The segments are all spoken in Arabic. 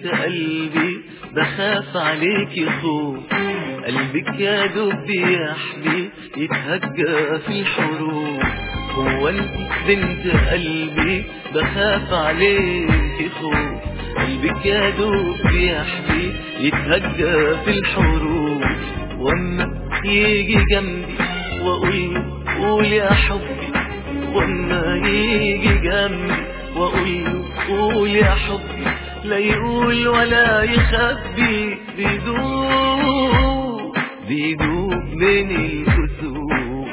بنت قلبي بخاف عليكي خوف، قلبك يا دوب بيحبي يتهجى في الحروف. هو انت بنت قلبي بخاف عليكي خوف، قلبك يا دوب بيحبي يتهجى في الحروف. واما يجي جنبي واقول قول يا حبي، واما يجي جنبي واقول قول يا حبي، لا يقول ولا يخبي، بيدوب بيدوب من الكسوف.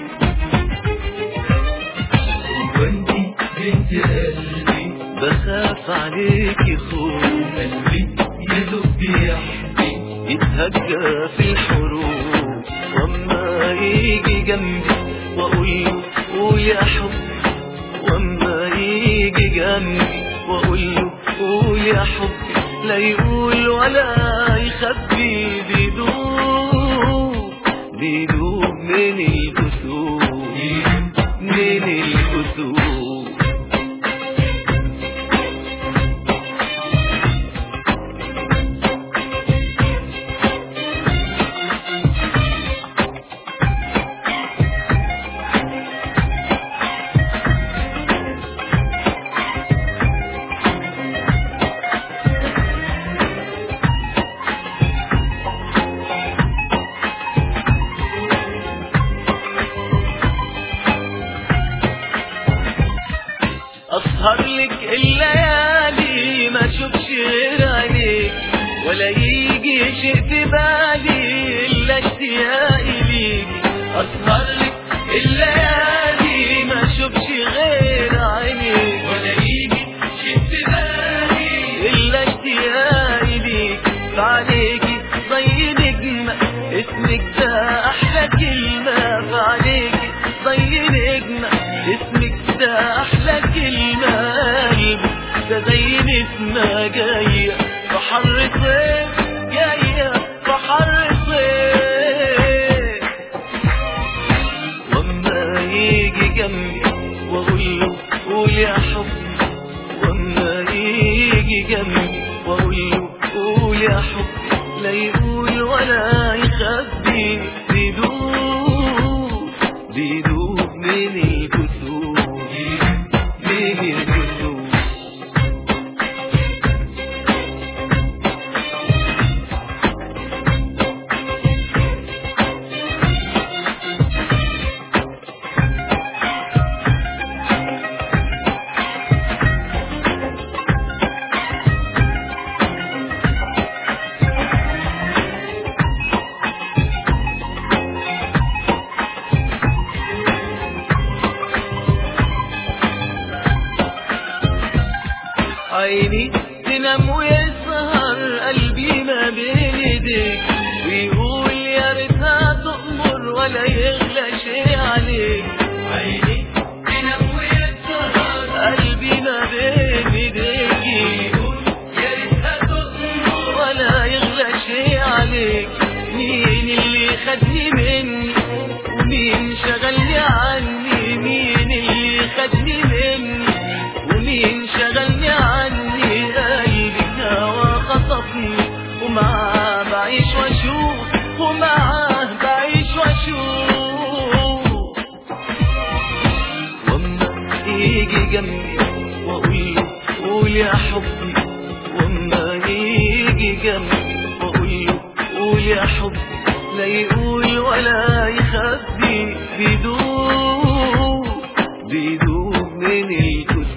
وانتي بنت قلبي بخاف عليكي خوف، قلبك يدوب بيحبي يتهجى في الحروف. واما يجي جنبي واقول قول يا حبي، واما يجي جنبي واقول قول يا حبي، لا يقول ولا يخبي، بيدوب بيدوب من الكسوف، من الكسوف. أسهر لك الليالي ما اشوفش غير عينيك، ولا يجي شيء في بالي إلا اشتياقي ليك. أسهر لك الليالي ما اشوفش غير عينيك، ولا يجي شيء في بالي إلا اشتياقي ليك. فعليكي زي نجمة اسمك ده أحلى كلمة، فعليكي زي نجمة اسمك ده أحلى كلمة. قلبي ده زي نسمة جاية في حر صيف، جاية في حر صيف. واما يجي جنبي واقول له قول يا حبي، واما يجي جنبي واقول له قول يا حبي، لا يقول ولا يخبي، بيدوب بيدوب من الكسوف، من الكسوف. عيني تنام ويسهر قلبي ما بين ايديك، ويقول يا ريتها تأمر ولا يغلى شيء عليك. عيني تنام ويسهر قلبي ما بين ايديك، ويقول يا ريتها تأمر ولا يغلى شيء عليك. مين اللي خدني مني ومين شغلني عني، مين اللي خدني مني ومين شغلني عني. قلبي هوا خطفني ومعاه بعيش واشوف، ومعاه بعيش واشوف. واما يجي جنبي واقول له قول يا حبي، واما يجي جنبي واقول له قول يا حبي، لا يقول ولا يخبي، بيدوب بيدوب من الكسوف.